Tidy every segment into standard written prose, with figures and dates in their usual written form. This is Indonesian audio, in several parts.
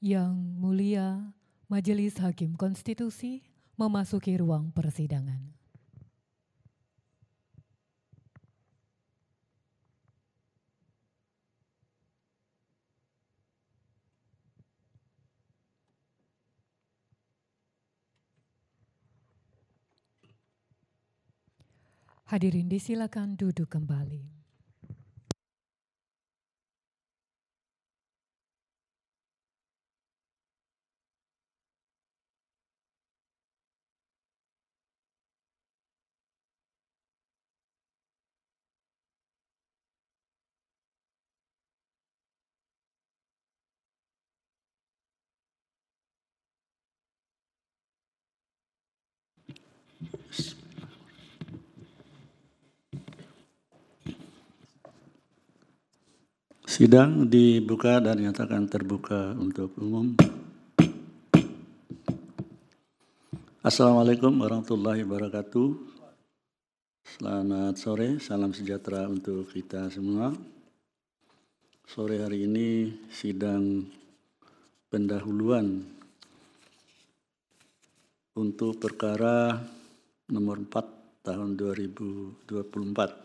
Yang Mulia Majelis Hakim Konstitusi memasuki ruang persidangan. Hadirin disilakan duduk kembali. Sidang dibuka dan dinyatakan terbuka untuk umum. Assalamualaikum warahmatullahi wabarakatuh. Selamat sore, salam sejahtera untuk kita semua. Sore hari ini sidang pendahuluan untuk perkara nomor 4 tahun 2024.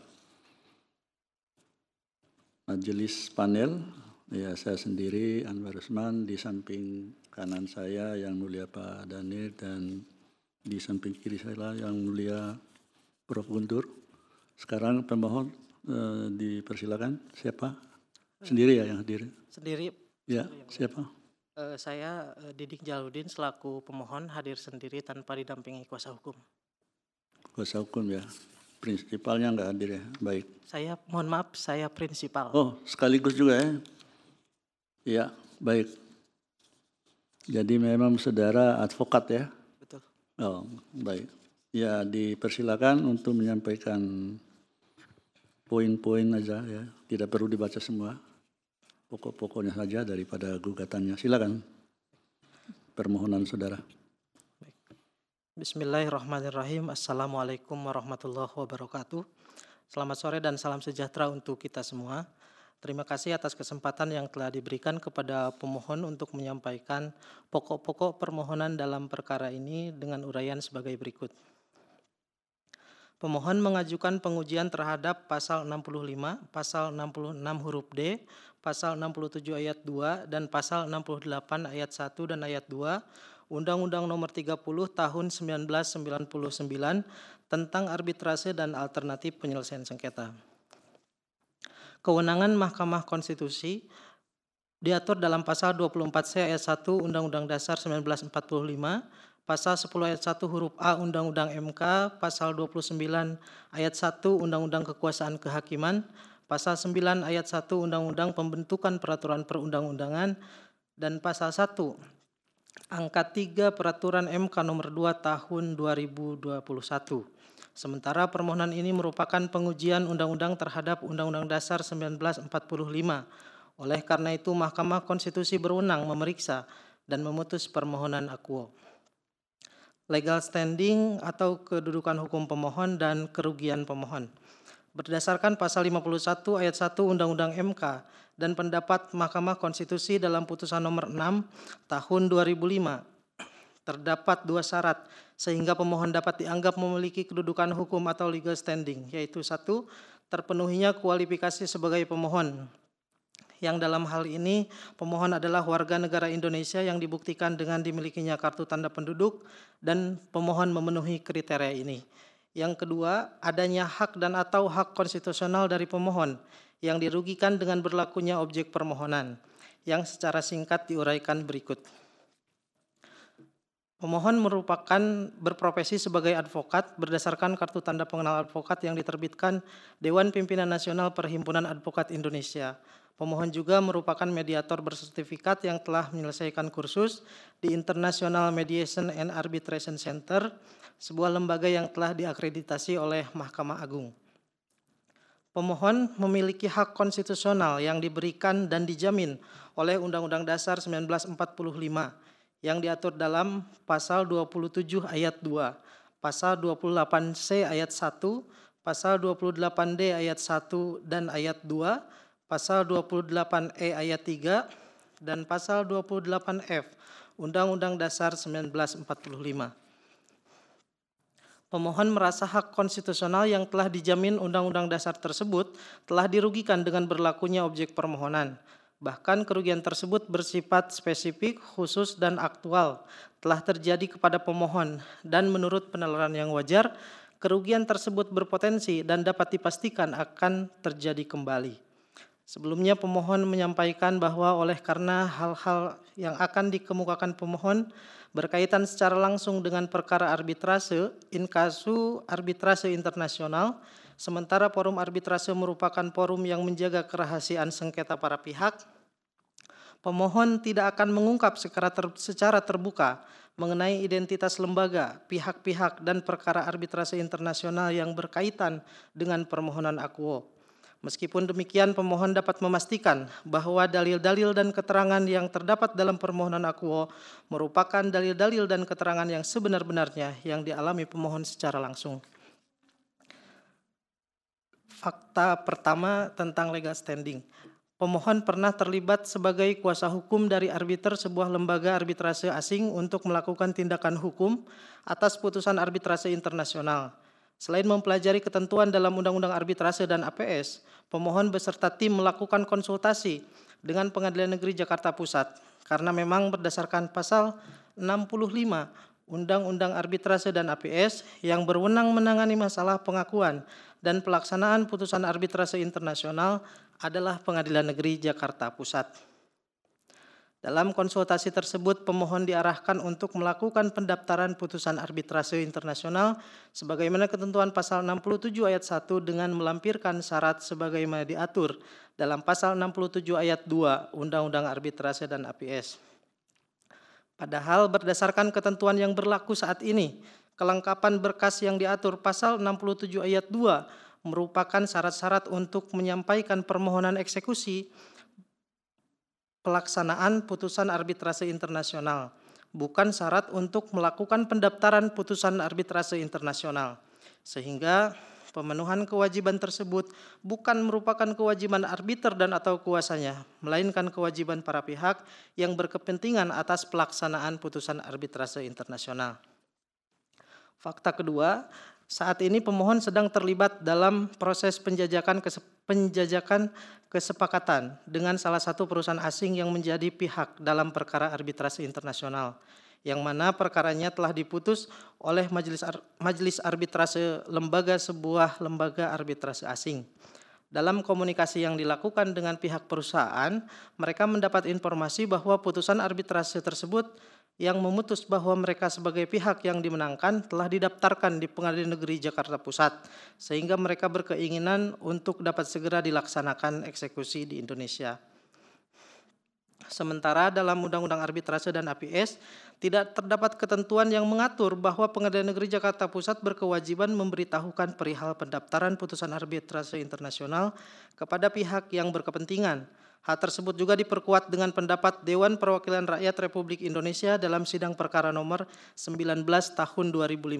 Majelis panel, ya saya sendiri Anwar Usman, di samping kanan saya Yang Mulia Pak Danir, dan di samping kiri saya Yang Mulia Prof. Guntur. Sekarang pemohon dipersilakan. Siapa? Sendiri ya yang hadir? Sendiri. Ya, siapa? Saya Didik Jaludin selaku pemohon hadir sendiri tanpa didampingi kuasa hukum. Kuasa hukum ya. Prinsipalnya nggak hadir ya, baik. Saya mohon maaf, saya prinsipal. Oh, sekaligus juga ya? Ya, baik. Jadi memang saudara advokat ya? Betul. Oh, baik. Ya, dipersilakan untuk menyampaikan poin-poin aja ya, tidak perlu dibaca semua. Pokok-pokoknya saja daripada gugatannya. Silakan. Permohonan saudara. Bismillahirrahmanirrahim. Assalamualaikum warahmatullahi wabarakatuh. Selamat sore dan salam sejahtera untuk kita semua. Terima kasih atas kesempatan yang telah diberikan kepada pemohon untuk menyampaikan pokok-pokok permohonan dalam perkara ini dengan uraian sebagai berikut. Pemohon mengajukan pengujian terhadap pasal 65, pasal 66 huruf D, pasal 67 ayat 2, dan pasal 68 ayat 1 dan ayat 2, Undang-Undang Nomor 30 Tahun 1999 tentang arbitrase dan alternatif penyelesaian sengketa. Kewenangan Mahkamah Konstitusi diatur dalam pasal 24C ayat 1 Undang-Undang Dasar 1945, pasal 10 ayat 1 huruf A Undang-Undang MK, pasal 29 ayat 1 Undang-Undang Kekuasaan Kehakiman, pasal 9 ayat 1 Undang-Undang Pembentukan Peraturan Perundang-undangan, dan pasal 1 angka 3 Peraturan MK nomor 2 tahun 2021. Sementara permohonan ini merupakan pengujian undang-undang terhadap Undang-Undang Dasar 1945. Oleh karena itu, Mahkamah Konstitusi berwenang memeriksa dan memutus permohonan akuo. Legal standing atau kedudukan hukum pemohon dan kerugian pemohon. Berdasarkan pasal 51 ayat 1 Undang-Undang MK dan pendapat Mahkamah Konstitusi dalam putusan nomor 6 tahun 2005, terdapat dua syarat sehingga pemohon dapat dianggap memiliki kedudukan hukum atau legal standing, yaitu 1. Terpenuhinya kualifikasi sebagai pemohon, yang dalam hal ini pemohon adalah warga negara Indonesia yang dibuktikan dengan dimilikinya kartu tanda penduduk dan pemohon memenuhi kriteria ini. Yang kedua, adanya hak dan atau hak konstitusional dari pemohon yang dirugikan dengan berlakunya objek permohonan, yang secara singkat diuraikan berikut. Pemohon merupakan berprofesi sebagai advokat berdasarkan kartu tanda pengenal advokat yang diterbitkan Dewan Pimpinan Nasional Perhimpunan Advokat Indonesia. Pemohon juga merupakan mediator bersertifikat yang telah menyelesaikan kursus di International Mediation and Arbitration Center, sebuah lembaga yang telah diakreditasi oleh Mahkamah Agung. Pemohon memiliki hak konstitusional yang diberikan dan dijamin oleh Undang-Undang Dasar 1945 yang diatur dalam pasal 27 ayat 2, pasal 28C ayat 1, pasal 28D ayat 1 dan ayat 2, pasal 28E ayat 3, dan pasal 28F Undang-Undang Dasar 1945. Pemohon merasa hak konstitusional yang telah dijamin Undang-Undang Dasar tersebut telah dirugikan dengan berlakunya objek permohonan. Bahkan kerugian tersebut bersifat spesifik, khusus, dan aktual, telah terjadi kepada pemohon, dan menurut penalaran yang wajar, kerugian tersebut berpotensi dan dapat dipastikan akan terjadi kembali. Sebelumnya pemohon menyampaikan bahwa oleh karena hal-hal yang akan dikemukakan pemohon berkaitan secara langsung dengan perkara arbitrase, inkasu arbitrase internasional, sementara forum arbitrase merupakan forum yang menjaga kerahasiaan sengketa para pihak, pemohon tidak akan mengungkap secara terbuka mengenai identitas lembaga, pihak-pihak, dan perkara arbitrase internasional yang berkaitan dengan permohonan akuo. Meskipun demikian, pemohon dapat memastikan bahwa dalil-dalil dan keterangan yang terdapat dalam permohonan akuo merupakan dalil-dalil dan keterangan yang sebenar-benarnya yang dialami pemohon secara langsung. Fakta pertama tentang legal standing. Pemohon pernah terlibat sebagai kuasa hukum dari arbiter sebuah lembaga arbitrase asing untuk melakukan tindakan hukum atas putusan arbitrase internasional. Selain mempelajari ketentuan dalam Undang-Undang Arbitrase dan APS, pemohon beserta tim melakukan konsultasi dengan Pengadilan Negeri Jakarta Pusat karena memang berdasarkan pasal 65 Undang-Undang Arbitrase dan APS yang berwenang menangani masalah pengakuan dan pelaksanaan putusan arbitrase internasional adalah Pengadilan Negeri Jakarta Pusat. Dalam konsultasi tersebut, pemohon diarahkan untuk melakukan pendaftaran putusan arbitrase internasional sebagaimana ketentuan pasal 67 ayat 1 dengan melampirkan syarat sebagaimana diatur dalam pasal 67 ayat 2 Undang-Undang Arbitrase dan APS. Padahal berdasarkan ketentuan yang berlaku saat ini, kelengkapan berkas yang diatur pasal 67 ayat 2 merupakan syarat-syarat untuk menyampaikan permohonan eksekusi pelaksanaan putusan arbitrase internasional, bukan syarat untuk melakukan pendaftaran putusan arbitrase internasional. Sehingga pemenuhan kewajiban tersebut bukan merupakan kewajiban arbiter dan atau kuasanya, melainkan kewajiban para pihak yang berkepentingan atas pelaksanaan putusan arbitrase internasional. Fakta kedua, saat ini pemohon sedang terlibat dalam proses penjajakan kesepakatan dengan salah satu perusahaan asing yang menjadi pihak dalam perkara arbitrase internasional, yang mana perkaranya telah diputus oleh majelis arbitrase sebuah lembaga arbitrase asing. Dalam komunikasi yang dilakukan dengan pihak perusahaan, mereka mendapat informasi bahwa putusan arbitrase tersebut yang memutus bahwa mereka sebagai pihak yang dimenangkan telah didaftarkan di Pengadilan Negeri Jakarta Pusat, sehingga mereka berkeinginan untuk dapat segera dilaksanakan eksekusi di Indonesia. Sementara dalam Undang-Undang Arbitrase dan APS tidak terdapat ketentuan yang mengatur bahwa Pengadilan Negeri Jakarta Pusat berkewajiban memberitahukan perihal pendaftaran putusan arbitrase internasional kepada pihak yang berkepentingan. Hal tersebut juga diperkuat dengan pendapat Dewan Perwakilan Rakyat Republik Indonesia dalam sidang perkara nomor 19 tahun 2015.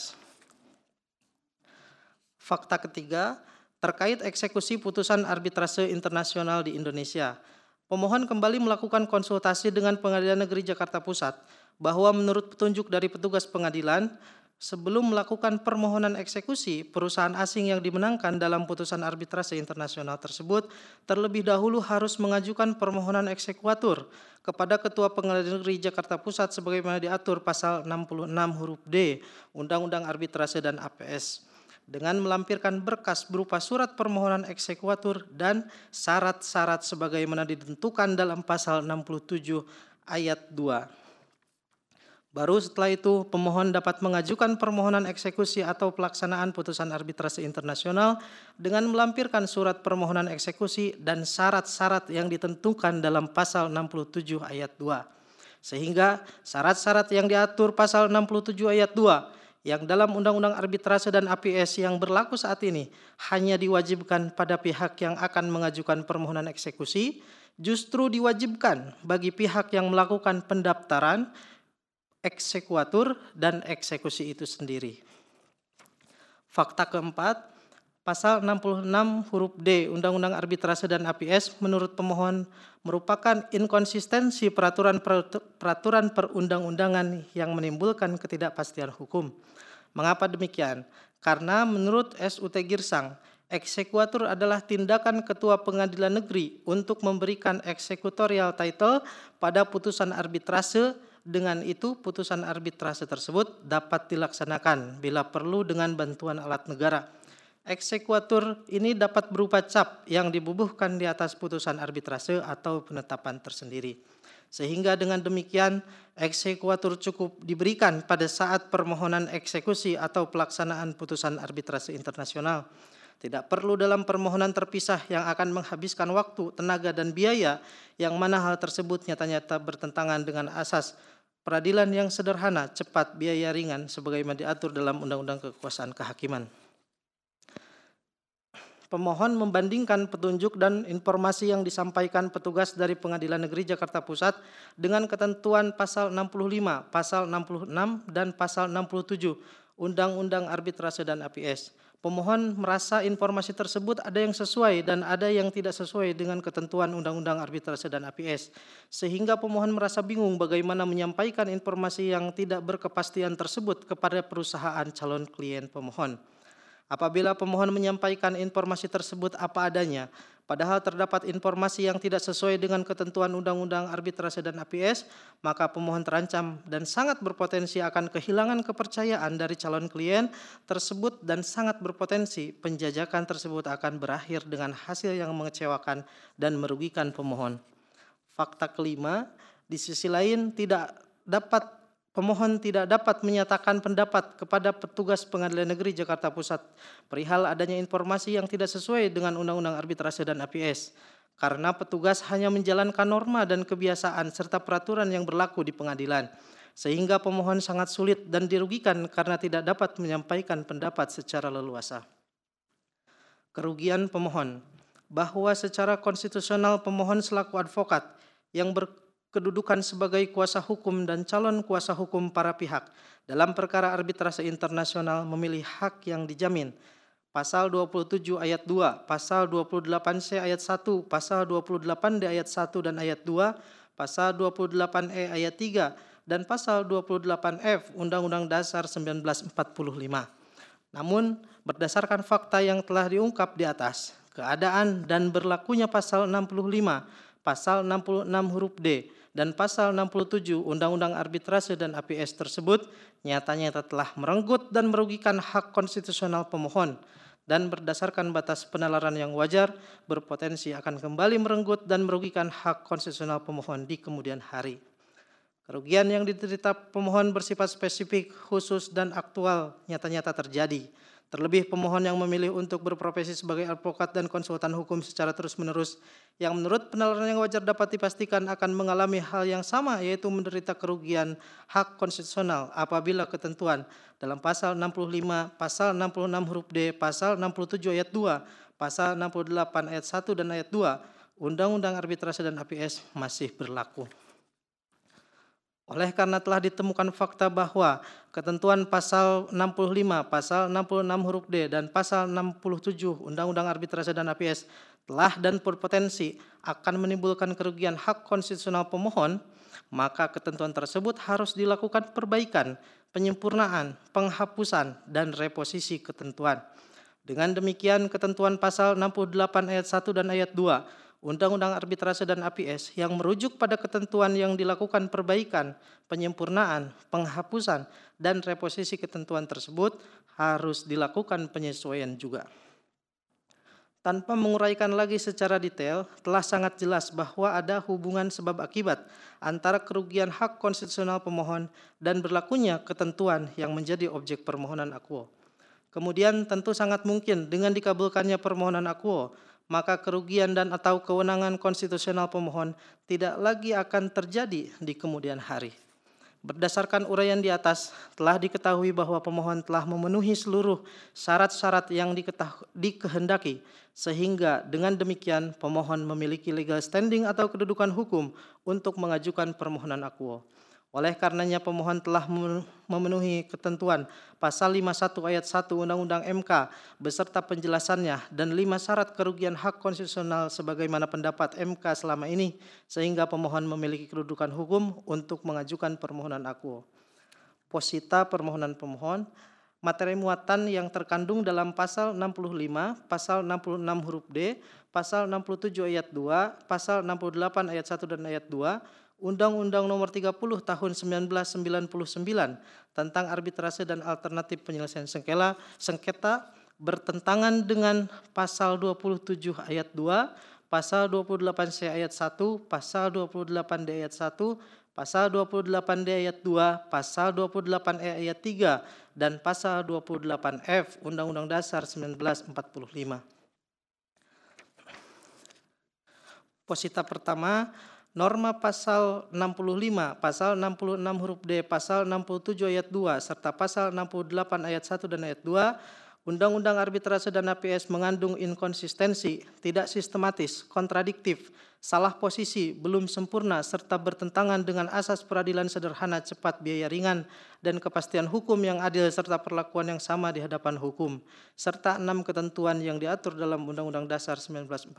Fakta ketiga, terkait eksekusi putusan arbitrase internasional di Indonesia. Pemohon kembali melakukan konsultasi dengan Pengadilan Negeri Jakarta Pusat bahwa menurut petunjuk dari petugas pengadilan, sebelum melakukan permohonan eksekusi, perusahaan asing yang dimenangkan dalam putusan arbitrase internasional tersebut terlebih dahulu harus mengajukan permohonan eksekuatur kepada Ketua Pengadilan Negeri Jakarta Pusat sebagaimana diatur pasal 66 huruf D Undang-Undang Arbitrase dan APS dengan melampirkan berkas berupa surat permohonan eksekuatur dan syarat-syarat sebagaimana ditentukan dalam pasal 67 ayat 2. Baru setelah itu, pemohon dapat mengajukan permohonan eksekusi atau pelaksanaan putusan arbitrase internasional dengan melampirkan surat permohonan eksekusi dan syarat-syarat yang ditentukan dalam pasal 67 ayat 2. Sehingga syarat-syarat yang diatur pasal 67 ayat 2 yang dalam Undang-Undang Arbitrase dan APS yang berlaku saat ini hanya diwajibkan pada pihak yang akan mengajukan permohonan eksekusi, justru diwajibkan bagi pihak yang melakukan pendaftaran, eksekuatur, dan eksekusi itu sendiri. Fakta keempat, Pasal 66 huruf D Undang-Undang Arbitrase dan APS menurut pemohon merupakan inkonsistensi peraturan perundang-undangan yang menimbulkan ketidakpastian hukum. Mengapa demikian? Karena menurut SUT Girsang, eksekutor adalah tindakan ketua pengadilan negeri untuk memberikan eksekutorial title pada putusan arbitrase. Dengan itu, putusan arbitrase tersebut dapat dilaksanakan bila perlu dengan bantuan alat negara. Eksekutor ini dapat berupa cap yang dibubuhkan di atas putusan arbitrase atau penetapan tersendiri. Sehingga dengan demikian, eksekutor cukup diberikan pada saat permohonan eksekusi atau pelaksanaan putusan arbitrase internasional. Tidak perlu dalam permohonan terpisah yang akan menghabiskan waktu, tenaga, dan biaya, yang mana hal tersebut nyata-nyata bertentangan dengan asas peradilan yang sederhana, cepat, biaya ringan, sebagaimana diatur dalam Undang-Undang Kekuasaan Kehakiman. Pemohon membandingkan petunjuk dan informasi yang disampaikan petugas dari Pengadilan Negeri Jakarta Pusat dengan ketentuan pasal 65, pasal 66, dan pasal 67 Undang-Undang Arbitrase dan APS. Pemohon merasa informasi tersebut ada yang sesuai dan ada yang tidak sesuai dengan ketentuan Undang-Undang Arbitrase dan APS. Sehingga pemohon merasa bingung bagaimana menyampaikan informasi yang tidak berkepastian tersebut kepada perusahaan calon klien pemohon. Apabila pemohon menyampaikan informasi tersebut apa adanya, padahal terdapat informasi yang tidak sesuai dengan ketentuan Undang-Undang Arbitrase dan APS, maka pemohon terancam dan sangat berpotensi akan kehilangan kepercayaan dari calon klien tersebut dan sangat berpotensi penjajakan tersebut akan berakhir dengan hasil yang mengecewakan dan merugikan pemohon. Fakta kelima, di sisi lain pemohon tidak dapat menyatakan pendapat kepada petugas Pengadilan Negeri Jakarta Pusat perihal adanya informasi yang tidak sesuai dengan Undang-Undang Arbitrase dan APS, karena petugas hanya menjalankan norma dan kebiasaan serta peraturan yang berlaku di pengadilan, sehingga pemohon sangat sulit dan dirugikan karena tidak dapat menyampaikan pendapat secara leluasa. Kerugian pemohon, bahwa secara konstitusional pemohon selaku advokat yang kedudukan sebagai kuasa hukum dan calon kuasa hukum para pihak dalam perkara arbitrase internasional memilih hak yang dijamin. Pasal 27 ayat 2, Pasal 28C ayat 1, Pasal 28D ayat 1 dan ayat 2, Pasal 28E ayat 3, dan Pasal 28F Undang-Undang Dasar 1945. Namun, berdasarkan fakta yang telah diungkap di atas, keadaan dan berlakunya Pasal 65, Pasal 66 huruf D, dan Pasal 67 Undang-Undang Arbitrase dan APS tersebut nyata-nyata telah merenggut dan merugikan hak konstitusional pemohon, dan berdasarkan batas penalaran yang wajar berpotensi akan kembali merenggut dan merugikan hak konstitusional pemohon di kemudian hari. Kerugian yang diderita pemohon bersifat spesifik, khusus, dan aktual nyata-nyata terjadi. Terlebih pemohon yang memilih untuk berprofesi sebagai advokat dan konsultan hukum secara terus-menerus, yang menurut penalaran yang wajar dapat dipastikan akan mengalami hal yang sama, yaitu menderita kerugian hak konstitusional apabila ketentuan dalam Pasal 65, Pasal 66 huruf D, Pasal 67 ayat 2, Pasal 68 ayat 1 dan ayat 2 Undang-Undang Arbitrase dan APS masih berlaku. Oleh karena telah ditemukan fakta bahwa ketentuan Pasal 65, Pasal 66 huruf D, dan Pasal 67 Undang-Undang Arbitrase dan APS telah dan berpotensi akan menimbulkan kerugian hak konstitusional pemohon, maka ketentuan tersebut harus dilakukan perbaikan, penyempurnaan, penghapusan, dan reposisi ketentuan. Dengan demikian, ketentuan Pasal 68 ayat 1 dan ayat 2 Undang-Undang Arbitrase dan APS yang merujuk pada ketentuan yang dilakukan perbaikan, penyempurnaan, penghapusan, dan reposisi ketentuan tersebut harus dilakukan penyesuaian juga. Tanpa menguraikan lagi secara detail, telah sangat jelas bahwa ada hubungan sebab akibat antara kerugian hak konstitusional pemohon dan berlakunya ketentuan yang menjadi objek permohonan akuo. Kemudian tentu sangat mungkin dengan dikabulkannya permohonan akuo, maka kerugian dan atau kewenangan konstitusional pemohon tidak lagi akan terjadi di kemudian hari. Berdasarkan uraian di atas, telah diketahui bahwa pemohon telah memenuhi seluruh syarat-syarat yang dikehendaki, sehingga dengan demikian pemohon memiliki legal standing atau kedudukan hukum untuk mengajukan permohonan akuo. Oleh karenanya pemohon telah memenuhi ketentuan pasal 51 ayat 1 Undang-Undang MK beserta penjelasannya dan 5 syarat kerugian hak konstitusional sebagaimana pendapat MK selama ini, sehingga pemohon memiliki kedudukan hukum untuk mengajukan permohonan akuo. Posita permohonan pemohon, materi muatan yang terkandung dalam pasal 65, pasal 66 huruf D, pasal 67 ayat 2, pasal 68 ayat 1 dan ayat 2, Undang-Undang Nomor 30 Tahun 1999 tentang arbitrase dan alternatif penyelesaian sengketa bertentangan dengan pasal 27 ayat 2, pasal 28C ayat 1, pasal 28D ayat 1, pasal 28D ayat 2, pasal 28E ayat 3, dan pasal 28F Undang-Undang Dasar 1945. Posita pertama, norma pasal 65, pasal 66 huruf D, pasal 67 ayat 2, serta pasal 68 ayat 1 dan ayat 2, Undang-Undang Arbitrase dan APS mengandung inkonsistensi, tidak sistematis, kontradiktif, salah posisi, belum sempurna, serta bertentangan dengan asas peradilan sederhana, cepat, biaya ringan, dan kepastian hukum yang adil, serta perlakuan yang sama di hadapan hukum, serta 6 ketentuan yang diatur dalam Undang-Undang Dasar 1945.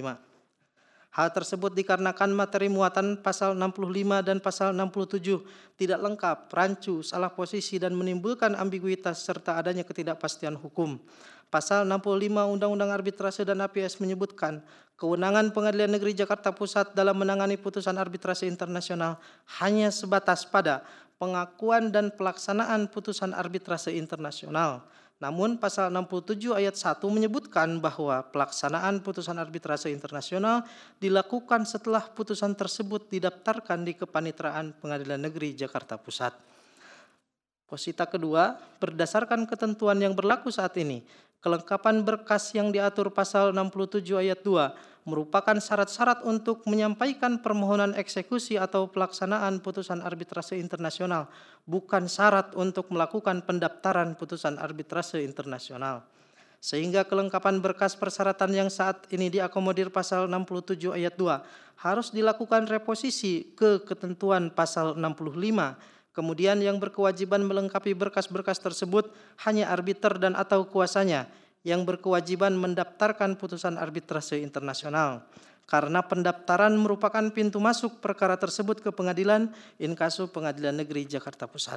Hal tersebut dikarenakan materi muatan pasal 65 dan pasal 67 tidak lengkap, rancu, salah posisi, dan menimbulkan ambiguitas serta adanya ketidakpastian hukum. Pasal 65 Undang-Undang Arbitrase dan APS menyebutkan kewenangan Pengadilan Negeri Jakarta Pusat dalam menangani putusan arbitrase internasional hanya sebatas pada pengakuan dan pelaksanaan putusan arbitrase internasional. Namun pasal 67 ayat 1 menyebutkan bahwa pelaksanaan putusan arbitrase internasional dilakukan setelah putusan tersebut didaftarkan di Kepanitraan Pengadilan Negeri Jakarta Pusat. Posita kedua, berdasarkan ketentuan yang berlaku saat ini, kelengkapan berkas yang diatur pasal 67 ayat 2 merupakan syarat-syarat untuk menyampaikan permohonan eksekusi atau pelaksanaan putusan arbitrase internasional, bukan syarat untuk melakukan pendaftaran putusan arbitrase internasional. Sehingga kelengkapan berkas persyaratan yang saat ini diakomodir pasal 67 ayat 2 harus dilakukan reposisi ke ketentuan pasal 65. Kemudian yang berkewajiban melengkapi berkas-berkas tersebut hanya arbiter dan atau kuasanya yang berkewajiban mendaftarkan putusan arbitrase internasional. Karena pendaftaran merupakan pintu masuk perkara tersebut ke pengadilan inkasu Pengadilan Negeri Jakarta Pusat.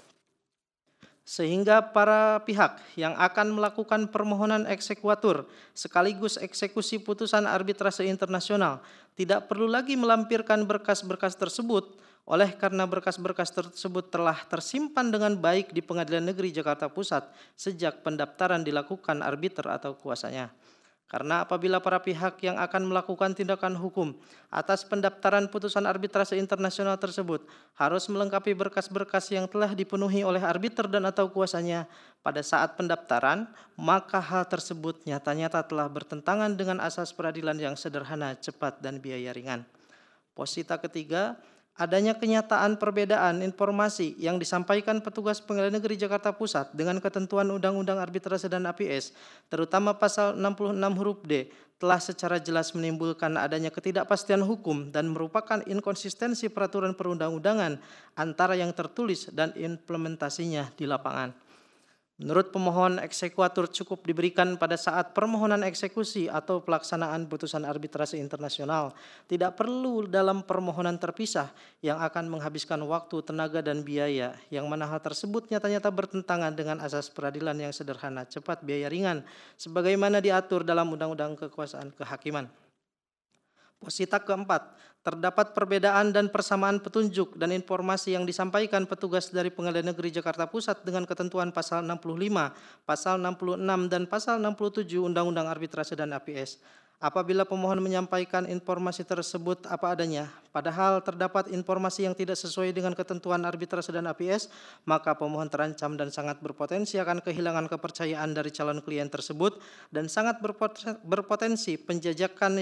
Sehingga para pihak yang akan melakukan permohonan eksekuatur sekaligus eksekusi putusan arbitrase internasional tidak perlu lagi melampirkan berkas-berkas tersebut, oleh karena berkas-berkas tersebut telah tersimpan dengan baik di Pengadilan Negeri Jakarta Pusat sejak pendaftaran dilakukan arbiter atau kuasanya. Karena apabila para pihak yang akan melakukan tindakan hukum atas pendaftaran putusan arbitrase internasional tersebut harus melengkapi berkas-berkas yang telah dipenuhi oleh arbiter dan atau kuasanya pada saat pendaftaran, maka hal tersebut nyata-nyata telah bertentangan dengan asas peradilan yang sederhana, cepat, dan biaya ringan. Posita ketiga, adanya kenyataan perbedaan informasi yang disampaikan petugas Pengadilan Negeri Jakarta Pusat dengan ketentuan Undang-Undang Arbitrase dan APS, terutama pasal 66 huruf D, telah secara jelas menimbulkan adanya ketidakpastian hukum dan merupakan inkonsistensi peraturan perundang-undangan antara yang tertulis dan implementasinya di lapangan. Menurut pemohon, eksekuatur cukup diberikan pada saat permohonan eksekusi atau pelaksanaan putusan arbitrase internasional. Tidak perlu dalam permohonan terpisah yang akan menghabiskan waktu, tenaga, dan biaya, yang mana hal tersebut nyata-nyata bertentangan dengan asas peradilan yang sederhana, cepat, biaya ringan, sebagaimana diatur dalam Undang-Undang Kekuasaan Kehakiman. Posita keempat, terdapat perbedaan dan persamaan petunjuk dan informasi yang disampaikan petugas dari Pengadilan Negeri Jakarta Pusat dengan ketentuan pasal 65, pasal 66, dan pasal 67 Undang-Undang Arbitrase dan APS. Apabila pemohon menyampaikan informasi tersebut apa adanya, padahal terdapat informasi yang tidak sesuai dengan ketentuan arbitrase dan APS, maka pemohon terancam dan sangat berpotensi akan kehilangan kepercayaan dari calon klien tersebut dan sangat berpotensi penjajakan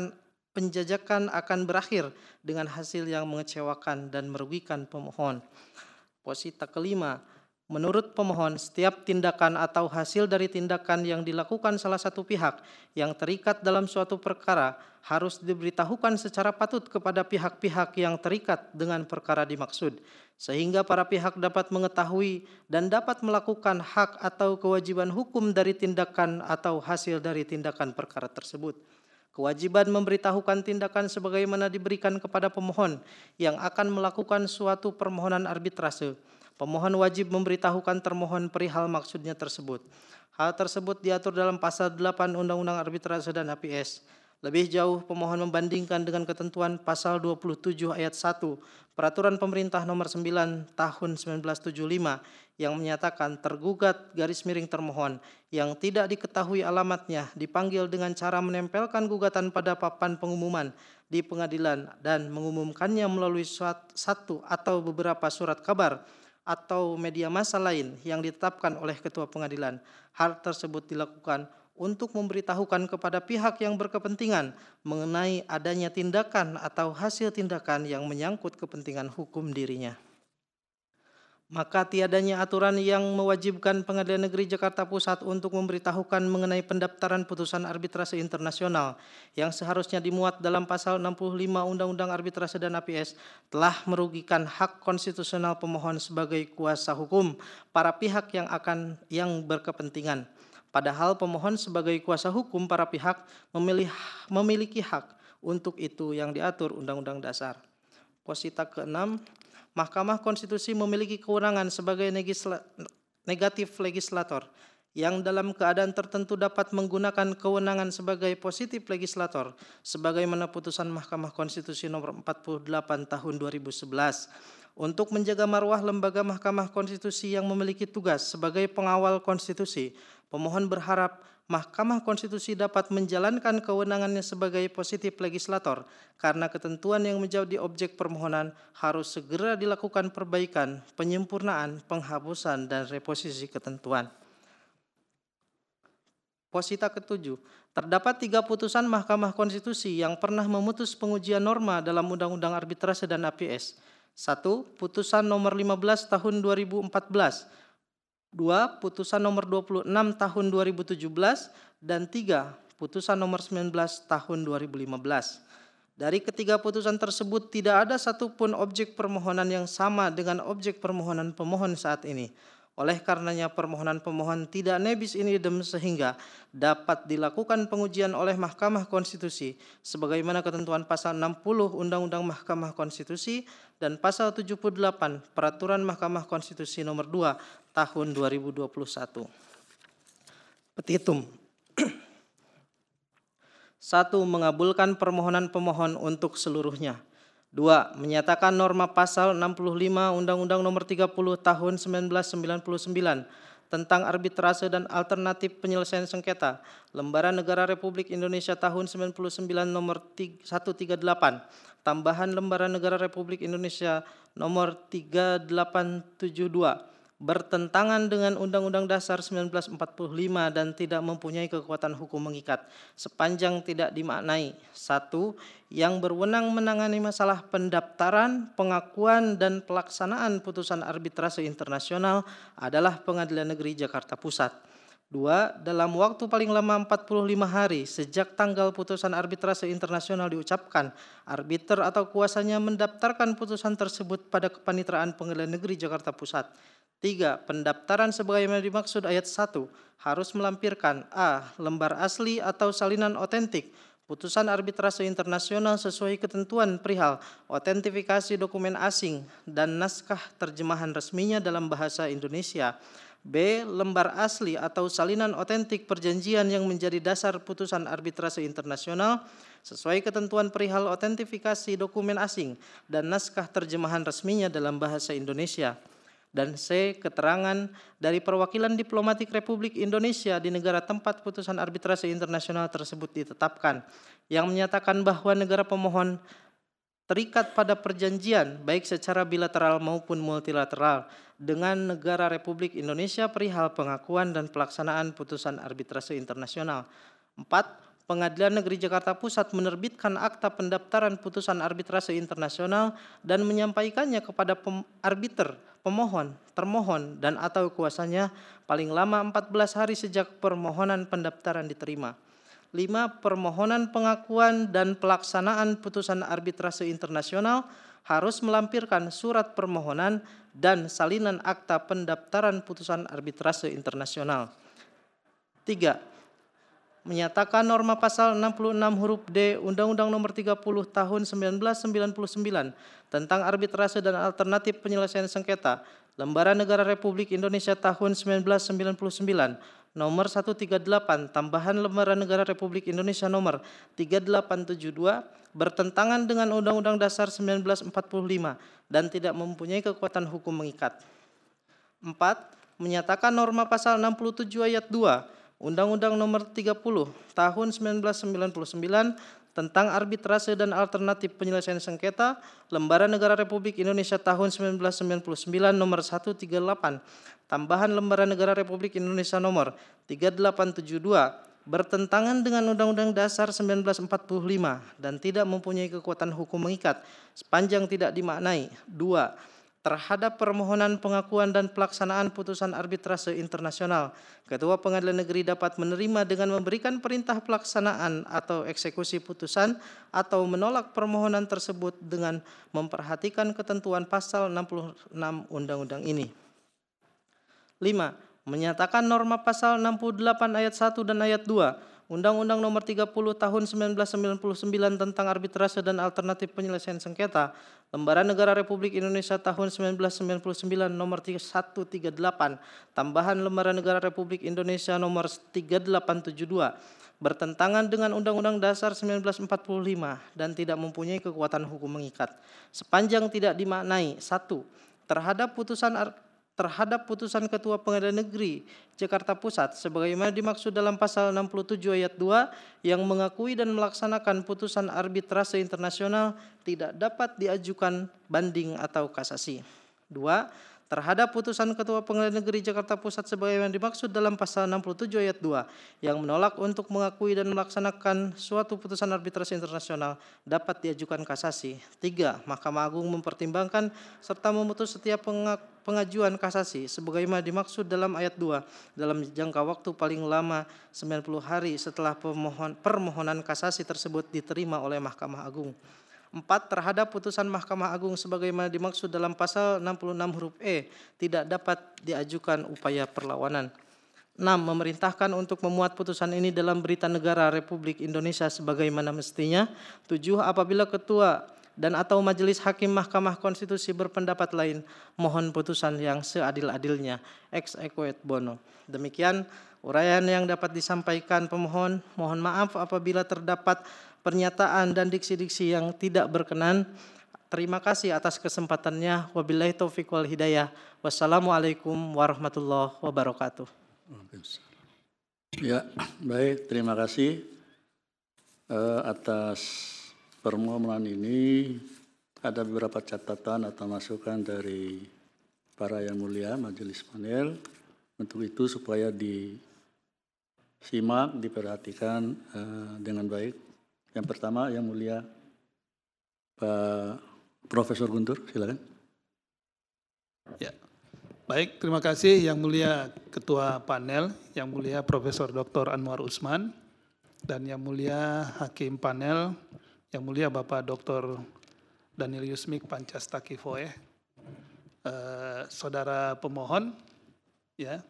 akan berakhir dengan hasil yang mengecewakan dan merugikan pemohon. Posita kelima, Menurut pemohon, setiap tindakan atau hasil dari tindakan yang dilakukan salah satu pihak yang terikat dalam suatu perkara harus diberitahukan secara patut kepada pihak-pihak yang terikat dengan perkara dimaksud, sehingga para pihak dapat mengetahui dan dapat melakukan hak atau kewajiban hukum dari tindakan atau hasil dari tindakan perkara tersebut. Kewajiban memberitahukan tindakan sebagaimana diberikan kepada pemohon yang akan melakukan suatu permohonan arbitrase. Pemohon wajib memberitahukan termohon perihal maksudnya tersebut. Hal tersebut diatur dalam pasal 8 Undang-Undang Arbitrase dan APS. Lebih jauh, pemohon membandingkan dengan ketentuan pasal 27 ayat 1 Peraturan Pemerintah Nomor 9 Tahun 1975 yang menyatakan tergugat _termohon yang tidak diketahui alamatnya dipanggil dengan cara menempelkan gugatan pada papan pengumuman di pengadilan dan mengumumkannya melalui satu atau beberapa surat kabar atau media massa lain yang ditetapkan oleh ketua pengadilan. Hal tersebut dilakukan untuk memberitahukan kepada pihak yang berkepentingan mengenai adanya tindakan atau hasil tindakan yang menyangkut kepentingan hukum dirinya. Maka tiadanya aturan yang mewajibkan Pengadilan Negeri Jakarta Pusat untuk memberitahukan mengenai pendaftaran putusan arbitrase internasional yang seharusnya dimuat dalam pasal 65 Undang-Undang Arbitrase dan APS telah merugikan hak konstitusional pemohon sebagai kuasa hukum para pihak yang berkepentingan. Padahal pemohon sebagai kuasa hukum para pihak memiliki hak untuk itu yang diatur Undang-Undang Dasar. Posita ke-6, Mahkamah Konstitusi memiliki kewenangan sebagai negatif legislator yang dalam keadaan tertentu dapat menggunakan kewenangan sebagai positif legislator sebagaimana putusan Mahkamah Konstitusi nomor 48 tahun 2011. Untuk menjaga marwah lembaga Mahkamah Konstitusi yang memiliki tugas sebagai pengawal konstitusi, pemohon berharap Mahkamah Konstitusi dapat menjalankan kewenangannya sebagai positif legislator karena ketentuan yang menjadi objek permohonan harus segera dilakukan perbaikan, penyempurnaan, penghapusan, dan reposisi ketentuan. Posita ke-7, terdapat 3 putusan Mahkamah Konstitusi yang pernah memutus pengujian norma dalam Undang-Undang Arbitrase dan APS. 1. Putusan nomor 15 tahun 2014. 2. Putusan nomor 26 tahun 2017 dan 3. Putusan nomor 19 tahun 2015. Dari ketiga putusan tersebut tidak ada satupun objek permohonan yang sama dengan objek permohonan pemohon saat ini. Oleh karenanya permohonan pemohon tidak nebis in idem sehingga dapat dilakukan pengujian oleh Mahkamah Konstitusi sebagaimana ketentuan pasal 60 Undang-Undang Mahkamah Konstitusi dan pasal 78 Peraturan Mahkamah Konstitusi nomor 2 tahun 2021. Petitum. 1. Mengabulkan permohonan pemohon untuk seluruhnya. 2. Menyatakan norma pasal 65 Undang-Undang Nomor 30 Tahun 1999 tentang arbitrase dan alternatif penyelesaian sengketa, Lembaran Negara Republik Indonesia tahun 99 nomor 138, tambahan Lembaran Negara Republik Indonesia nomor 3872, bertentangan dengan Undang-Undang Dasar 1945 dan tidak mempunyai kekuatan hukum mengikat sepanjang tidak dimaknai. 1. Yang berwenang menangani masalah pendaftaran, pengakuan, dan pelaksanaan putusan arbitrase internasional adalah Pengadilan Negeri Jakarta Pusat. 2. Dalam waktu paling lama 45 hari sejak tanggal putusan arbitrase internasional diucapkan, arbiter atau kuasanya mendaftarkan putusan tersebut pada Kepanitraan Pengadilan Negeri Jakarta Pusat. 3. Pendaftaran sebagaimana dimaksud ayat 1 harus melampirkan a. Lembar asli atau salinan otentik putusan arbitrase internasional sesuai ketentuan perihal otentifikasi dokumen asing dan naskah terjemahan resminya dalam bahasa Indonesia. B. Lembar asli atau salinan otentik perjanjian yang menjadi dasar putusan arbitrase internasional sesuai ketentuan perihal otentifikasi dokumen asing dan naskah terjemahan resminya dalam bahasa Indonesia. Dan C. Keterangan dari perwakilan diplomatik Republik Indonesia di negara tempat putusan arbitrase internasional tersebut ditetapkan yang menyatakan bahwa negara pemohon terikat pada perjanjian baik secara bilateral maupun multilateral dengan negara Republik Indonesia perihal pengakuan dan pelaksanaan putusan arbitrase internasional. 4. Pengadilan Negeri Jakarta Pusat menerbitkan akta pendaftaran putusan arbitrase internasional dan menyampaikannya kepada arbiter, pemohon, termohon, dan atau kuasanya paling lama 14 hari sejak permohonan pendaftaran diterima. 5. Permohonan pengakuan dan pelaksanaan putusan arbitrase internasional harus melampirkan surat permohonan dan salinan akta pendaftaran putusan arbitrase internasional. 3. Menyatakan norma pasal 66 huruf D Undang-Undang Nomor 30 Tahun 1999 tentang arbitrase dan alternatif penyelesaian sengketa, Lembaran Negara Republik Indonesia Tahun 1999, Nomor 138, tambahan Lembaran Negara Republik Indonesia Nomor 3872, bertentangan dengan Undang-Undang Dasar 1945 dan tidak mempunyai kekuatan hukum mengikat. 4. Menyatakan norma pasal 67 ayat 2 Undang-Undang Nomor 30 Tahun 1999 tentang arbitrase dan alternatif penyelesaian sengketa, Lembaran Negara Republik Indonesia Tahun 1999 Nomor 138, tambahan Lembaran Negara Republik Indonesia Nomor 3872, bertentangan dengan Undang-Undang Dasar 1945 dan tidak mempunyai kekuatan hukum mengikat sepanjang tidak dimaknai. 2. Terhadap permohonan pengakuan dan pelaksanaan putusan arbitrase internasional, Ketua Pengadilan Negeri dapat menerima dengan memberikan perintah pelaksanaan atau eksekusi putusan atau menolak permohonan tersebut dengan memperhatikan ketentuan pasal 66 Undang-Undang ini. 5. Menyatakan norma pasal 68 ayat 1 dan ayat 2 Undang-Undang Nomor 30 Tahun 1999 tentang arbitrase dan alternatif penyelesaian sengketa, Lembaran Negara Republik Indonesia Tahun 1999 Nomor 138, tambahan Lembaran Negara Republik Indonesia Nomor 3872, bertentangan dengan Undang-Undang Dasar 1945 dan tidak mempunyai kekuatan hukum mengikat sepanjang tidak dimaknai. 1. Terhadap putusan Ketua Pengadilan Negeri Jakarta Pusat sebagaimana dimaksud dalam pasal 67 ayat 2 yang mengakui dan melaksanakan putusan arbitrase internasional tidak dapat diajukan banding atau kasasi. 2. Terhadap putusan Ketua Pengadilan Negeri Jakarta Pusat sebagaimana dimaksud dalam pasal 67 ayat 2 yang menolak untuk mengakui dan melaksanakan suatu putusan arbitrase internasional dapat diajukan kasasi. 3. Mahkamah Agung mempertimbangkan serta memutus setiap pengajuan kasasi sebagaimana dimaksud dalam ayat 2 dalam jangka waktu paling lama 90 hari setelah permohonan kasasi tersebut diterima oleh Mahkamah Agung. 4. Terhadap putusan Mahkamah Agung sebagaimana dimaksud dalam pasal 66 huruf E tidak dapat diajukan upaya perlawanan. 6. Memerintahkan untuk memuat putusan ini dalam Berita Negara Republik Indonesia sebagaimana mestinya. 7. Apabila Ketua dan atau Majelis Hakim Mahkamah Konstitusi berpendapat lain, mohon putusan yang seadil-adilnya. Ex aequo et bono. Demikian uraian yang dapat disampaikan pemohon. Mohon maaf apabila terdapat pernyataan dan diksi-diksi yang tidak berkenan. Terima kasih atas kesempatannya. Wabillahi taufiq wal hidayah. Wassalamualaikum warahmatullahi wabarakatuh. Ya, baik. Terima kasih atas permohonan ini. Ada beberapa catatan atau masukan dari para yang mulia majelis panel. Untuk itu supaya disimak, diperhatikan dengan baik. Yang pertama yang mulia Pak Profesor Guntur, silakan. Ya, baik, terima kasih yang mulia Ketua Panel, yang mulia Profesor Dr. Anwar Usman, dan yang mulia Hakim Panel, yang mulia Bapak Dr. Daniel Yusmik Pancastakifoe, saudara pemohon, ya.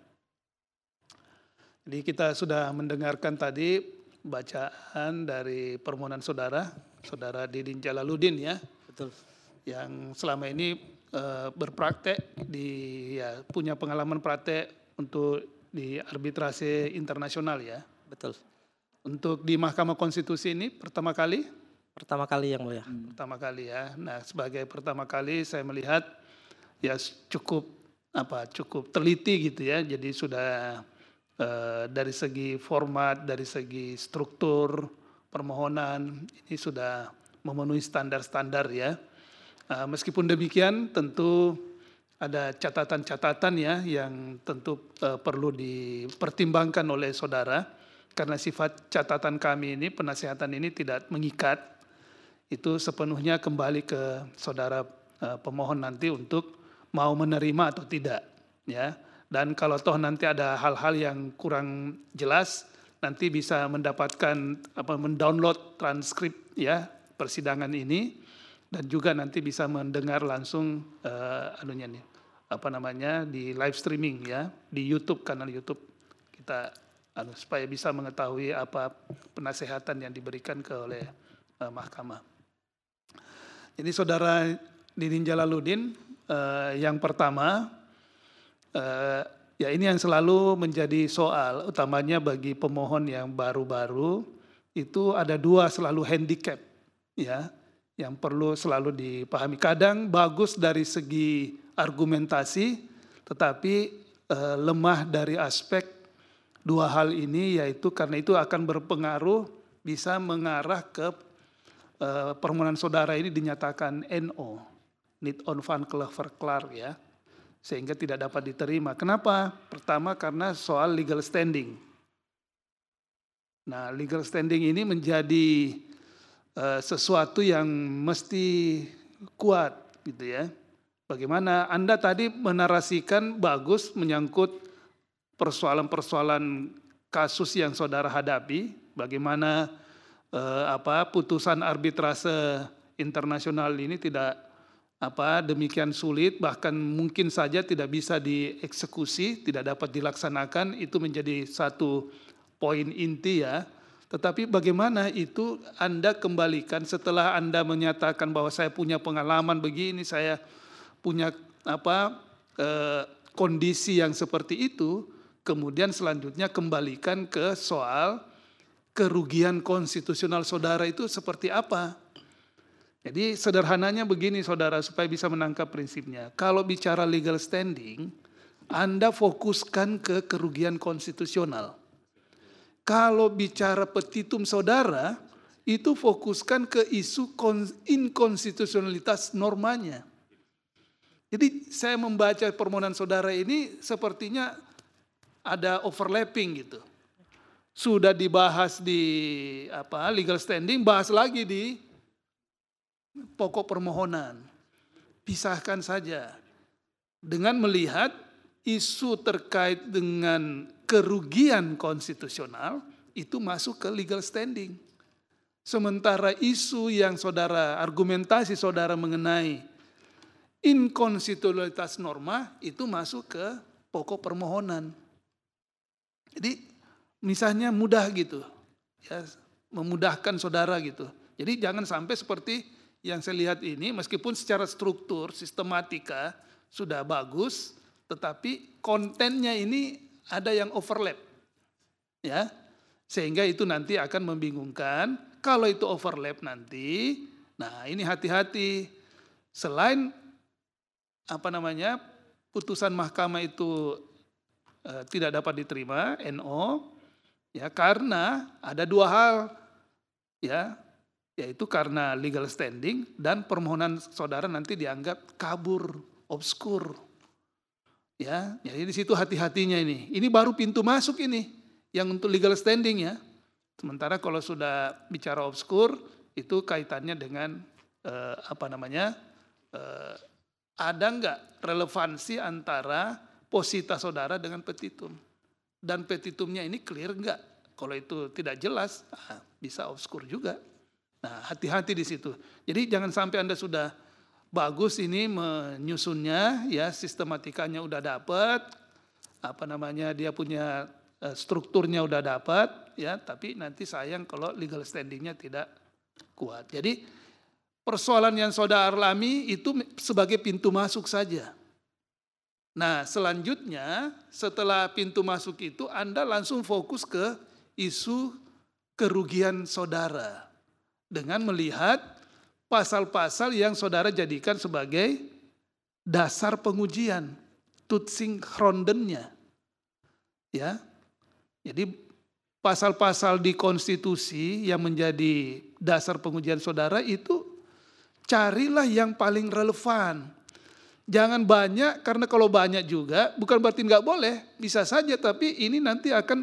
Jadi kita sudah mendengarkan tadi bacaan dari permohonan saudara Didin Jalaluddin, ya. Betul. Yang selama ini berpraktek punya pengalaman praktek untuk di arbitrase internasional, ya. Betul. Untuk di Mahkamah Konstitusi ini pertama kali? Pertama kali yang mulia. Pertama kali, ya. Nah, sebagai pertama kali saya melihat ya cukup teliti gitu, ya. Jadi sudah dari segi format, dari segi struktur permohonan ini sudah memenuhi standar-standar, ya. Meskipun demikian tentu ada catatan-catatan, ya, yang tentu perlu dipertimbangkan oleh saudara karena sifat catatan kami ini, penasehatan ini tidak mengikat, itu sepenuhnya kembali ke saudara pemohon nanti untuk mau menerima atau tidak, ya. Dan kalau toh nanti ada hal-hal yang kurang jelas, nanti bisa mendapatkan mendownload transkrip ya persidangan ini, dan juga nanti bisa mendengar langsung di live streaming ya di YouTube, kanal YouTube kita, supaya bisa mengetahui apa penasehatan yang diberikan oleh mahkamah. Jadi saudara Didin Jalaluddin, yang pertama, ya ini yang selalu menjadi soal utamanya bagi pemohon yang baru-baru, itu ada dua selalu handicap ya yang perlu selalu dipahami. Kadang bagus dari segi argumentasi, tetapi lemah dari aspek dua hal ini, yaitu karena itu akan berpengaruh bisa mengarah ke permohonan saudara ini dinyatakan NO, niet onafhankelijk verklaar ya, sehingga tidak dapat diterima. Kenapa? Pertama karena soal legal standing. Nah, legal standing ini menjadi sesuatu yang mesti kuat gitu ya. Bagaimana Anda tadi menarasikan bagus menyangkut persoalan-persoalan kasus yang saudara hadapi, bagaimana putusan arbitrase internasional ini tidak demikian sulit, bahkan mungkin saja tidak bisa dieksekusi, tidak dapat dilaksanakan, itu menjadi satu poin inti ya. Tetapi bagaimana itu Anda kembalikan setelah Anda menyatakan bahwa saya punya pengalaman begini, saya punya kondisi yang seperti itu, kemudian selanjutnya kembalikan ke soal kerugian konstitusional saudara itu seperti apa. Jadi sederhananya begini saudara, supaya bisa menangkap prinsipnya. Kalau bicara legal standing, Anda fokuskan ke kerugian konstitusional. Kalau bicara petitum saudara, itu fokuskan ke isu inkonstitusionalitas normanya. Jadi saya membaca permohonan saudara ini sepertinya ada overlapping gitu. Sudah dibahas di legal standing, bahas lagi di pokok permohonan. Pisahkan saja. Dengan melihat isu terkait dengan kerugian konstitusional itu masuk ke legal standing. Sementara isu yang argumentasi saudara mengenai inkonstitusionalitas norma itu masuk ke pokok permohonan. Jadi misalnya mudah gitu, ya, memudahkan saudara gitu. Jadi jangan sampai seperti yang saya lihat ini, meskipun secara struktur, sistematika sudah bagus, tetapi kontennya ini ada yang overlap, ya, sehingga itu nanti akan membingungkan. Kalau itu overlap nanti, nah ini hati-hati. Selain putusan mahkamah itu tidak dapat diterima, NO, ya karena ada dua hal, ya, yaitu karena legal standing dan permohonan saudara nanti dianggap kabur, obskur, ya. Jadi di situ hati-hatinya ini. Ini baru pintu masuk ini, yang untuk legal standing ya. Sementara kalau sudah bicara obskur, itu kaitannya dengan ada enggak relevansi antara posita saudara dengan petitum. Dan petitumnya ini clear enggak? Kalau itu tidak jelas, bisa obskur juga. Nah, hati-hati di situ. Jadi jangan sampai Anda sudah bagus ini menyusunnya, ya, sistematikanya udah dapat, dia punya strukturnya udah dapat, ya, tapi nanti sayang kalau legal standingnya tidak kuat. Jadi persoalan yang saudara alami itu sebagai pintu masuk saja. Nah, selanjutnya setelah pintu masuk itu Anda langsung fokus ke isu kerugian saudara dengan melihat pasal-pasal yang saudara jadikan sebagai dasar pengujian, Toetsingsgrondennya. Ya. Jadi pasal-pasal di konstitusi yang menjadi dasar pengujian saudara itu carilah yang paling relevan. Jangan banyak, karena kalau banyak juga bukan berarti nggak boleh, bisa saja, tapi ini nanti akan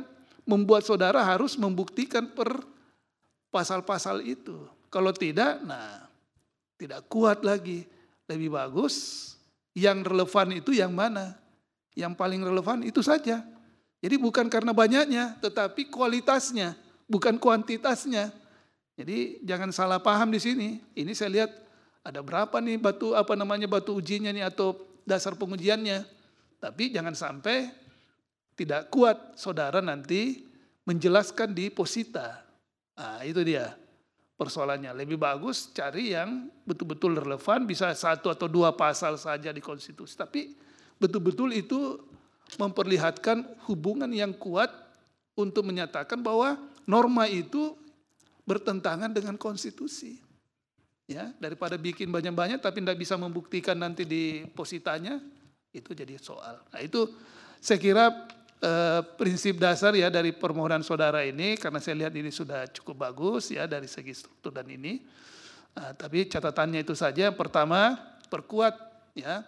membuat saudara harus membuktikan per pasal-pasal itu. Kalau tidak, nah tidak kuat lagi. Lebih bagus yang relevan itu yang mana? Yang paling relevan itu saja. Jadi bukan karena banyaknya, tetapi kualitasnya, bukan kuantitasnya. Jadi jangan salah paham di sini. Ini saya lihat ada berapa nih batu ujinya nih atau dasar pengujiannya. Tapi jangan sampai tidak kuat saudara nanti menjelaskan di posita. Nah, itu dia persoalannya. Lebih bagus cari yang betul-betul relevan, bisa 1 atau 2 pasal saja di konstitusi. Tapi betul-betul itu memperlihatkan hubungan yang kuat untuk menyatakan bahwa norma itu bertentangan dengan konstitusi. Ya, daripada bikin banyak-banyak tapi tidak bisa membuktikan nanti di positanya, itu jadi soal. Nah, itu saya kira prinsip dasar ya dari permohonan saudara ini, karena saya lihat ini sudah cukup bagus ya dari segi struktur dan ini. Nah, tapi catatannya itu saja. Pertama, perkuat ya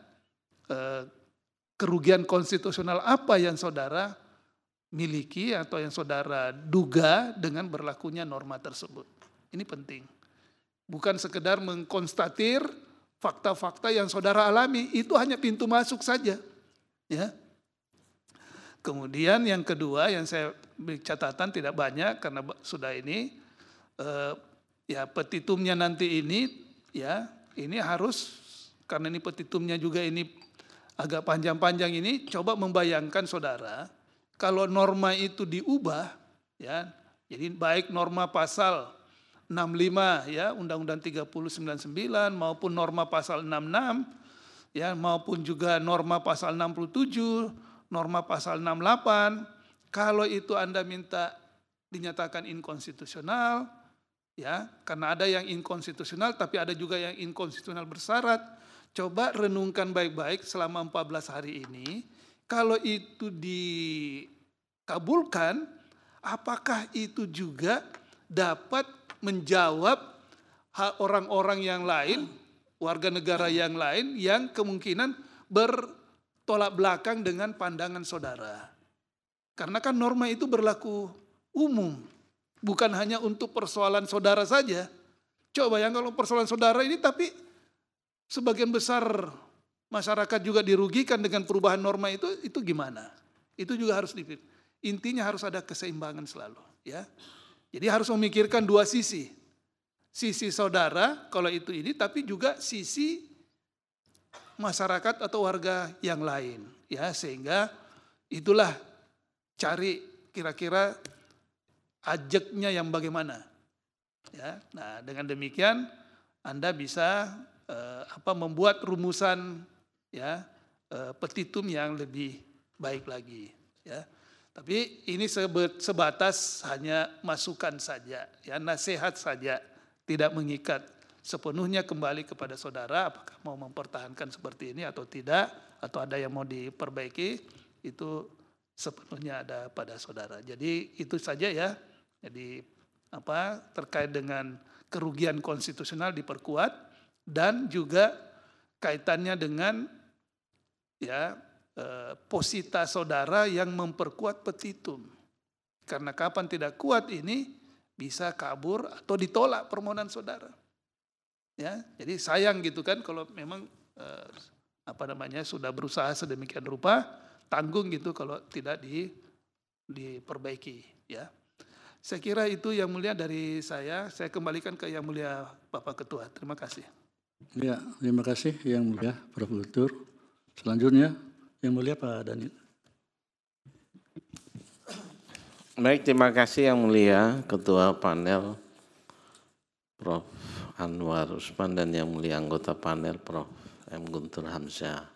kerugian konstitusional apa yang saudara miliki atau yang saudara duga dengan berlakunya norma tersebut. Ini penting. Bukan sekedar mengkonstatir fakta-fakta yang saudara alami, itu hanya pintu masuk saja. Ya. Kemudian yang kedua yang saya beri catatan tidak banyak karena sudah ini ya petitumnya nanti ini ya ini harus, karena ini petitumnya juga ini agak panjang-panjang ini, coba membayangkan saudara kalau norma itu diubah ya, jadi baik norma pasal 65 ya Undang-Undang 3099 maupun norma pasal 66 ya maupun juga norma pasal 67, norma pasal 68, kalau itu Anda minta dinyatakan inkonstitusional ya, karena ada yang inkonstitusional tapi ada juga yang inkonstitusional bersyarat. Coba renungkan baik-baik selama 14 hari ini, kalau itu dikabulkan, apakah itu juga dapat menjawab hak orang-orang yang lain, warga negara yang lain yang kemungkinan bertolak belakang dengan pandangan saudara. Karena kan norma itu berlaku umum, bukan hanya untuk persoalan saudara saja. Coba yang kalau persoalan saudara ini tapi sebagian besar masyarakat juga dirugikan dengan perubahan norma itu gimana? Itu juga harus dipikir. Intinya harus ada keseimbangan selalu, ya. Jadi harus memikirkan dua sisi. Sisi saudara kalau itu ini, tapi juga sisi masyarakat atau warga yang lain, ya, sehingga itulah cari kira-kira ajaknya yang bagaimana, ya. Nah, dengan demikian Anda bisa membuat rumusan ya petitum yang lebih baik lagi, ya. Tapi ini sebatas hanya masukan saja, ya, nasihat saja, tidak mengikat. Sepenuhnya kembali kepada saudara, apakah mau mempertahankan seperti ini atau tidak, atau ada yang mau diperbaiki, itu sepenuhnya ada pada saudara. Jadi itu saja ya. Jadi terkait dengan kerugian konstitusional diperkuat dan juga kaitannya dengan ya posita saudara yang memperkuat petitum. Karena kapan tidak kuat ini bisa kabur atau ditolak permohonan saudara. Ya, jadi sayang gitu kan kalau memang sudah berusaha sedemikian rupa, tanggung gitu kalau tidak diperbaiki, ya. Saya kira itu yang mulia dari saya kembalikan ke yang mulia Bapak Ketua. Terima kasih. Ya, terima kasih yang mulia Prof. Guntur. Selanjutnya yang mulia Pak Daniel. Baik, terima kasih yang mulia Ketua Panel Prof. Anwar Usman dan yang mulia anggota panel Prof. M. Guntur Hamzah.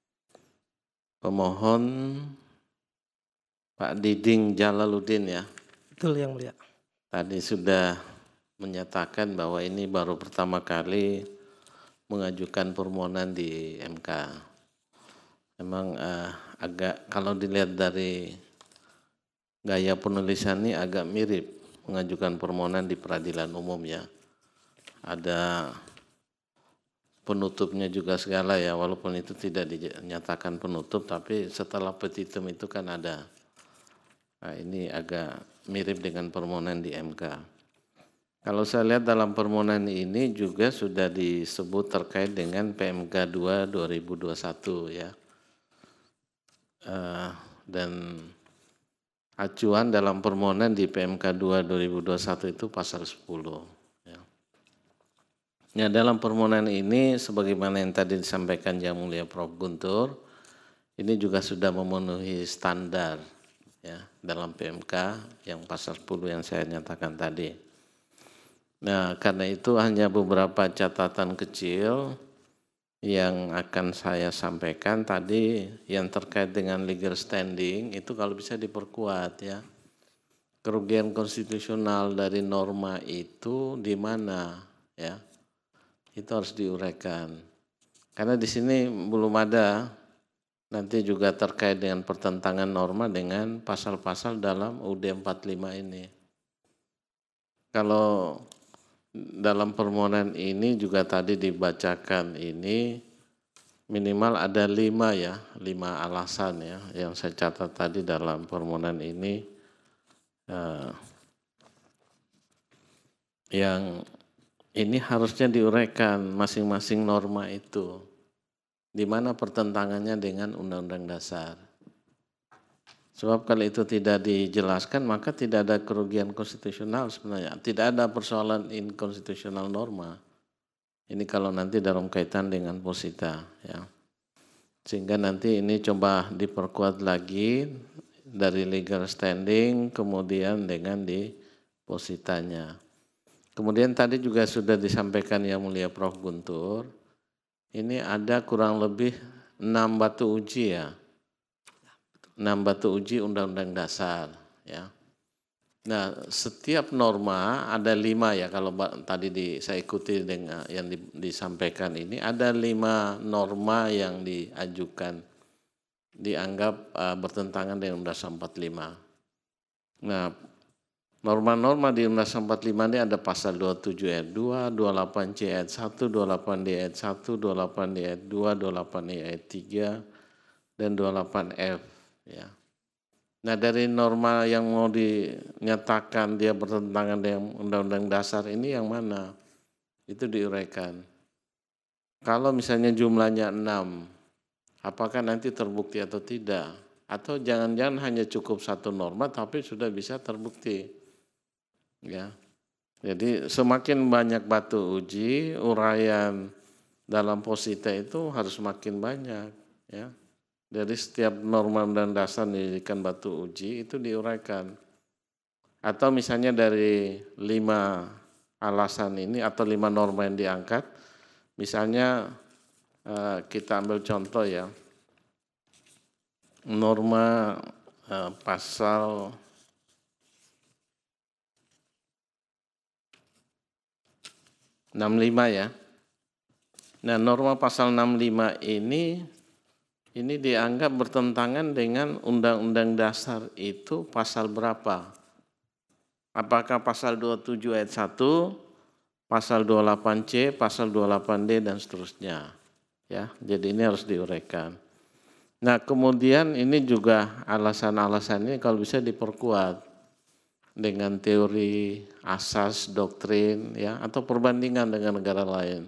Pemohon Pak Diding Jalaluddin ya. Betul yang mulia. Tadi sudah menyatakan bahwa ini baru pertama kali mengajukan permohonan di MK. Memang agak kalau dilihat dari gaya penulisan ini agak mirip mengajukan permohonan di peradilan umum ya. Ada penutupnya juga segala ya, walaupun itu tidak dinyatakan penutup, tapi setelah petitum itu kan ada Nah, ini agak mirip dengan permohonan di MK. Kalau saya lihat dalam permohonan ini juga sudah disebut terkait dengan PMK 2 2021 ya. Dan acuan dalam permohonan di PMK 2 2021 itu pasal 10. Ya. Ya, dalam permohonan ini sebagaimana yang tadi disampaikan Yang Mulia Prof. Guntur, ini juga sudah memenuhi standar ya dalam PMK yang pasal 10 yang saya nyatakan tadi. Nah, karena itu hanya beberapa catatan kecil yang akan saya sampaikan tadi yang terkait dengan legal standing itu kalau bisa diperkuat ya. Kerugian konstitusional dari norma itu di mana ya? Itu harus diuraikan. Karena di sini belum ada nanti juga terkait dengan pertentangan norma dengan pasal-pasal dalam UUD 45 ini. Kalau dalam permohonan ini juga tadi dibacakan ini minimal ada 5 alasan ya yang saya catat tadi dalam permohonan ini yang ini harusnya diuraikan masing-masing norma itu di mana pertentangannya dengan Undang-Undang Dasar. Sebab kalau itu tidak dijelaskan maka tidak ada kerugian konstitusional sebenarnya. Tidak ada persoalan inkonstitusional norma. Ini kalau nanti dalam kaitan dengan posita ya. Sehingga nanti ini coba diperkuat lagi dari legal standing kemudian dengan di positanya. Kemudian tadi juga sudah disampaikan Yang Mulia Prof. Guntur. Ini ada kurang lebih 6 batu uji ya. 6 batu uji Undang-Undang Dasar ya. Nah, setiap norma ada 5 ya kalau tadi saya ikuti dengan yang disampaikan ini ada 5 norma yang diajukan dianggap bertentangan dengan Undang-Undang 45. Nah, norma-norma di Undang-Undang 45 ini ada pasal 27 ayat 2, 28C ayat 1, 28D ayat 1, 28D ayat 2, 28E ayat 3 dan 28F ya. Nah, dari norma yang mau dinyatakan dia bertentangan dengan Undang-Undang Dasar ini yang mana? Itu diuraikan. Kalau misalnya jumlahnya 6, apakah nanti terbukti atau tidak? Atau jangan-jangan hanya cukup satu norma tapi sudah bisa terbukti. Ya. Jadi semakin banyak batu uji, uraian dalam posita itu harus makin banyak ya. Dari setiap norma dan dasar dijadikan batu uji itu diuraikan. Atau misalnya dari 5 alasan ini atau 5 norma yang diangkat, misalnya kita ambil contoh ya, norma pasal 65 ya. Nah, norma pasal 65 ini dianggap bertentangan dengan Undang-Undang Dasar itu pasal berapa? Apakah pasal 27 ayat 1, pasal 28C, pasal 28D dan seterusnya. Ya, jadi ini harus diuraikan. Nah, kemudian ini juga alasan-alasannya kalau bisa diperkuat dengan teori, asas, doktrin ya atau perbandingan dengan negara lain.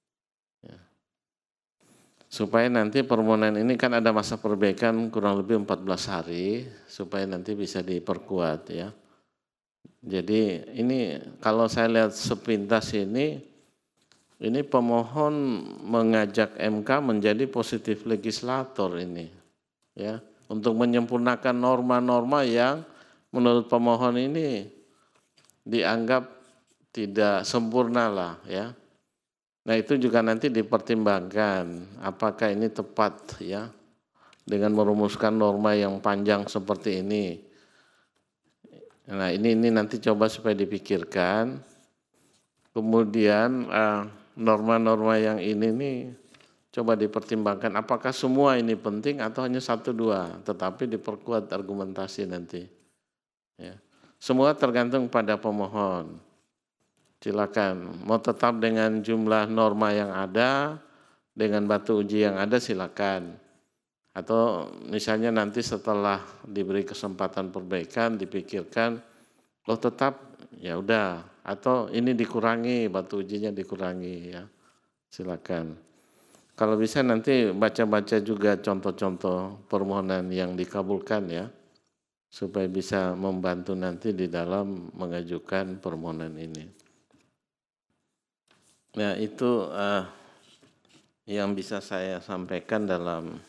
Supaya nanti permohonan ini kan ada masa perbaikan kurang lebih 14 hari supaya nanti bisa diperkuat ya. Jadi ini kalau saya lihat sepintas ini pemohon mengajak MK menjadi positif legislator ini ya untuk menyempurnakan norma-norma yang menurut pemohon ini dianggap tidak sempurna lah ya. Nah, itu juga nanti dipertimbangkan apakah ini tepat ya dengan merumuskan norma yang panjang seperti ini. Nah, ini nanti coba supaya dipikirkan. Kemudian norma-norma yang ini nih coba dipertimbangkan apakah semua ini penting atau hanya 1-2, tetapi diperkuat argumentasi nanti. Ya. Semua tergantung pada pemohon. Silakan, mau tetap dengan jumlah norma yang ada, dengan batu uji yang ada silakan. Atau misalnya nanti setelah diberi kesempatan perbaikan dipikirkan, loh tetap ya udah, atau ini dikurangi, batu ujinya dikurangi ya. Silakan. Kalau bisa nanti baca-baca juga contoh-contoh permohonan yang dikabulkan ya, supaya bisa membantu nanti di dalam mengajukan permohonan ini. Nah itu yang bisa saya sampaikan dalam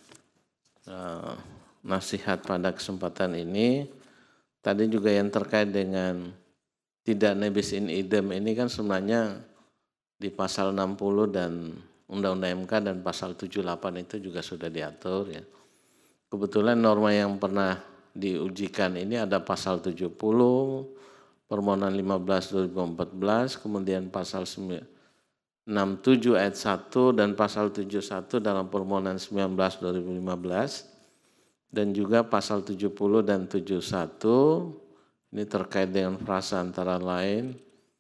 nasihat pada kesempatan ini. Tadi juga yang terkait dengan tidak nebis in idem ini kan sebenarnya di pasal 60 dan Undang-Undang MK dan pasal 78 itu juga sudah diatur ya. Kebetulan norma yang pernah diujikan ini ada pasal 70, permohonan 15 2014, kemudian pasal 67 ayat 1 dan pasal 71 dalam permohonan 19 2015 dan juga pasal 70 dan 71 ini terkait dengan frasa antara lain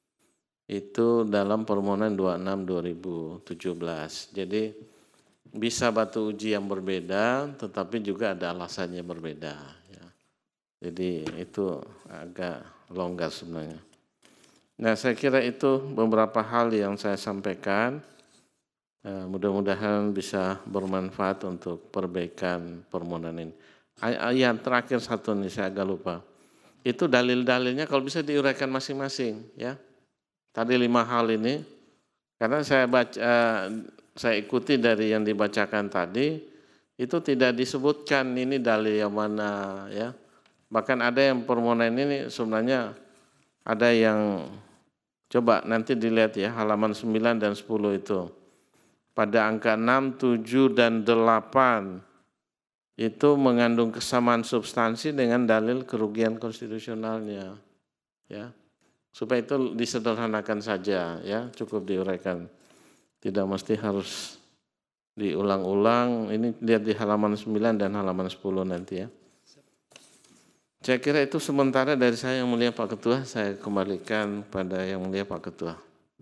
itu dalam permohonan 26 2017. Jadi bisa batu uji yang berbeda tetapi juga ada alasannya berbeda ya. Jadi itu agak longgar sebenarnya. Nah saya kira itu beberapa hal yang saya sampaikan. Mudah-mudahan bisa bermanfaat untuk perbaikan permohonan ini. Yang terakhir satu nih saya agak lupa. Itu dalil-dalilnya kalau bisa diuraikan masing-masing ya. Tadi 5 hal ini karena saya ikuti dari yang dibacakan tadi itu tidak disebutkan ini dalil yang mana ya. Bahkan ada yang permohonan ini sebenarnya ada yang coba nanti dilihat ya halaman 9 dan 10 itu. Pada angka 6, 7 dan 8 itu mengandung kesamaan substansi dengan dalil kerugian konstitusionalnya ya. Supaya itu disederhanakan saja ya, cukup diuraikan. Tidak mesti harus diulang-ulang. Ini lihat di halaman 9 dan halaman 10 nanti ya. Saya kira itu sementara dari saya yang mulia Pak Ketua, saya kembalikan pada yang mulia Pak Ketua.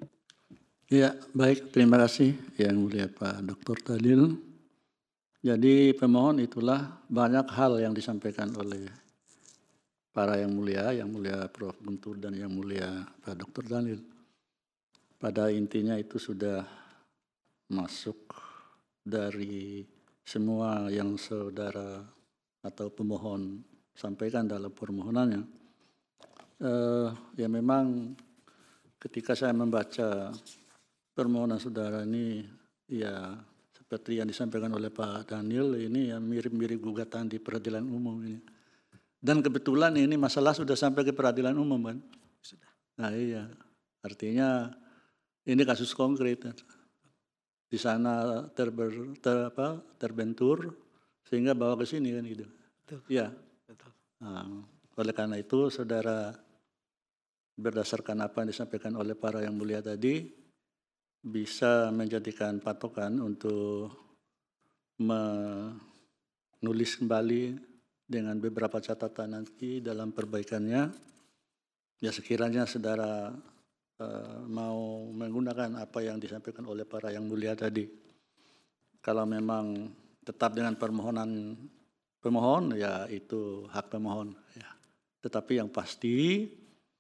Ya, baik, terima kasih yang mulia Pak Dr. Dalil. Jadi pemohon itulah banyak hal yang disampaikan oleh para yang mulia Prof. Guntur dan yang mulia Pak Dr. Dalil. Pada intinya itu sudah masuk dari semua yang saudara atau pemohon sampaikan dalam permohonannya. Ya memang ketika saya membaca permohonan saudara ini, ya seperti yang disampaikan oleh Pak Daniel ini ya mirip-mirip gugatan di peradilan umum ini. Dan kebetulan ini masalah sudah sampai ke peradilan umum kan? Sudah. Nah iya, artinya ini kasus konkret. Di sana terbentur sehingga bawa ke sini kan gitu. Iya. Nah, oleh karena itu saudara berdasarkan apa yang disampaikan oleh para yang mulia tadi bisa menjadikan patokan untuk menulis kembali dengan beberapa catatan nanti dalam perbaikannya. Ya sekiranya saudara mau menggunakan apa yang disampaikan oleh para yang mulia tadi. Kalau memang tetap dengan pemohon ya itu hak pemohon ya. Tetapi yang pasti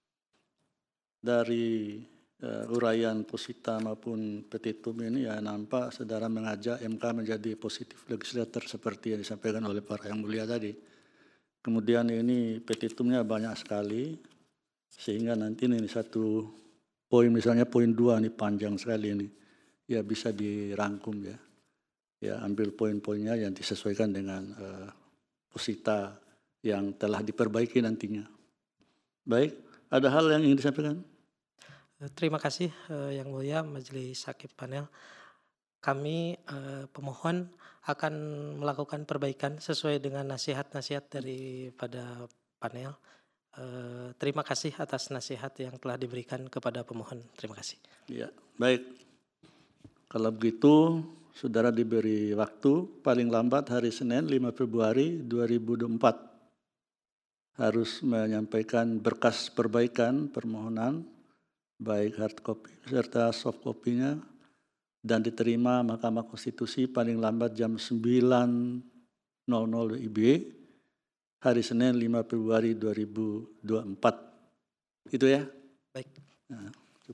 dari uraian posita maupun petitum ini ya nampak saudara mengajak MK menjadi positif legislator seperti yang disampaikan oleh para yang mulia tadi. Kemudian ini petitumnya banyak sekali sehingga nanti ini satu poin misalnya poin 2 ini panjang sekali ini ya bisa dirangkum ya. Ya ambil poin-poinnya yang disesuaikan dengan posita yang telah diperbaiki nantinya. Baik, ada hal yang ingin disampaikan? Terima kasih Yang Mulia Majelis Hakim Panel. Kami pemohon akan melakukan perbaikan sesuai dengan nasihat-nasihat daripada panel. Terima kasih atas nasihat yang telah diberikan kepada pemohon. Terima kasih. Ya, baik. Kalau begitu, saudara diberi waktu paling lambat hari Senin 5 Februari 2024 harus menyampaikan berkas perbaikan permohonan baik hard copy serta soft copy-nya dan diterima Mahkamah Konstitusi paling lambat jam 9 00 IB hari Senin 5 Februari 2024. Itu ya? Baik. Nah,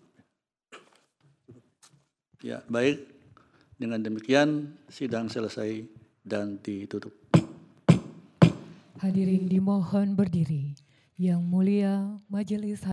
ya, baik. Dengan demikian sidang selesai dan ditutup. Hadirin dimohon berdiri. Yang mulia Majelis